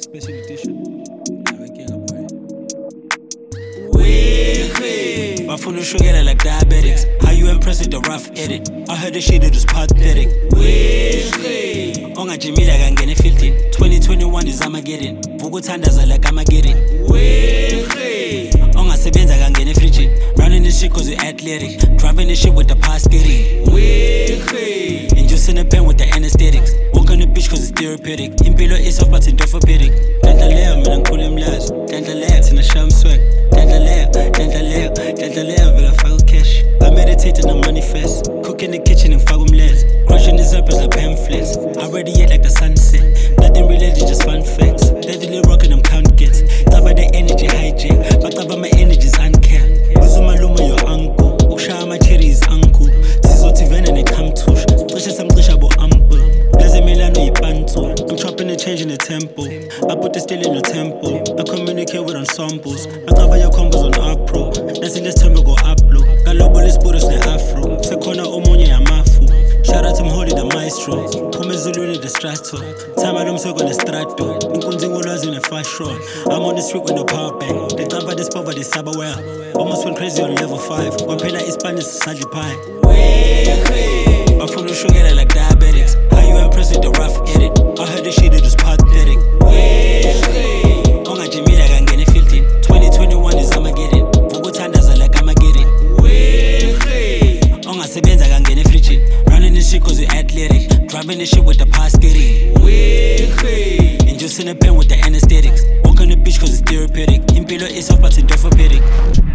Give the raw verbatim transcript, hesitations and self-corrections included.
special edition. Bafuna ushukela like diabetics. How you impressed with the rough edit? I heard the shit, it was pathetic. Ongajimila kangena fifteen. twenty twenty-one is Armageddon. Vukuthandaza like Armageddon. Ongasebenza kangena fridge. Running this shit cause you athletic. Driving this shit with the past getting. Inducing the pen with the anesthetics. Walk on the beach cause it's therapeutic. Impilo is off but it's orthopedic. Dentalea, mina ngikhula emlazi. Dentalea, thina sham swag. Dentalea, dentalea, dentalea, vela faka cash. I meditate and I manifest. Cook in the kitchen and faka umlenze. Crushing these rappers like pamphlets. I radiate like the sunset. Nothing related, just fun facts. Steadily rocking them count gets. Cover the energy hijack. But cover my energy's uncapped. Uzumaluma your uncle. Ushaya my cherry is uncle. Sizoti vena ne kamtush. Trisha some trisha bo ample. Leze Milano yipantu. I'm chopping and changing the tempo. I put the steel in the tempo. I communicate with ensembles. I cover your combos on Apro. Nasi let's tempo go upload. Galobo let's put us in afro. Sekona omonye ya mafu. Shout out to Mholi the maestro. Pume Zulu the strato. Time I don't on the strato. Nkunzi ngolwazi in a fast road. I'm on the street with no power bank. They cover this power, they saba well. Almost went crazy on level five. Wapela Spanish Saji Pie. Bafuna ushukela like diabetics. How you impressed with the rough edit? I heard the shit, it was pathetic. Ongajimila kangena fifteen. twenty twenty-one is Armageddon. Vukuthandaza like Armageddon. Ongasebenza kangena fridge. Running this shit cause you athletic. Driving this shit with the past getting. Inducing the pen with the anesthetics. Walk on the beach cause it's therapeutic. Impilo is off but it's orthopedic.